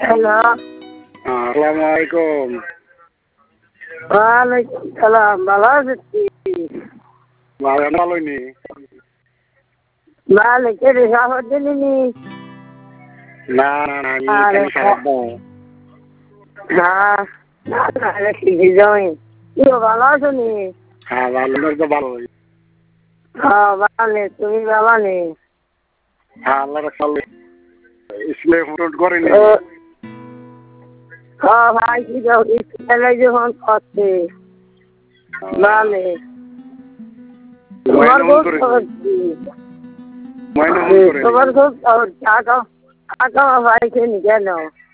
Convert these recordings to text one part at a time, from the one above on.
Hello. আসসালামু আলাইকুম। ওয়ালাইকুম সালাম। ভালো আছিস কি? ভালোই নি। ভালো করে খবর দিলি নি? না না না আমি আরে খালি সারাপ দাও। না না না রেখে যাই। কি ভালো আছো নি? হ্যাঁ ভালো তো ভালোই। হ্যাঁ ভালো, তুমি ভালো নি? হ্যাঁ আল্লাহ রাখলে ইসলে ফোন করেনি। হ্যাঁ ভাই কি যাও স্কুলে যখন করছে ভালো। তোমার খুব খবর কি? তোমার খুব খবর কাকা ভাইকে নি কেন?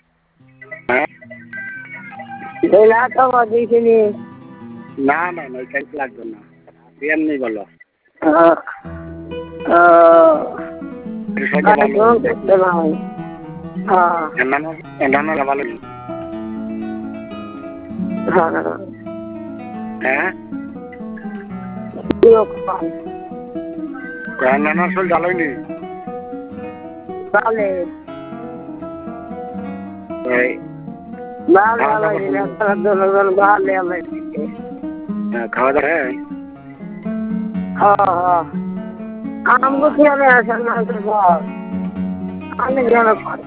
কাকা দিয়েছিনি? না না না খাই লাগবে না, এমনি বলো। ভালো। হ্যাঁ নানা আসল ভালোই নি। ভালো খাওয়া দাওয়া আমগো খেয়ালে আসেন না আমি যেন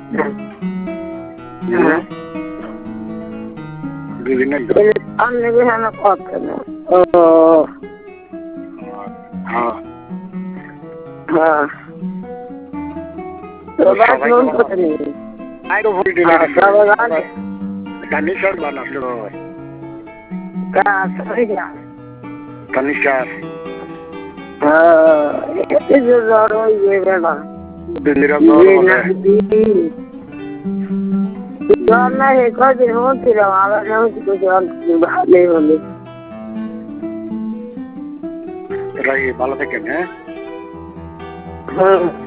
আমি যেন করতে না। ও হ্যাঁ হ্যাঁ ফোন করতে নেই। তানিশার বানালো তানিশার জ্বর হয়ে বেলা জ্বর না হে কদিন হচ্ছিলাম আবার ভালোই হলে ভালো থাকেন। হ্যাঁ হুম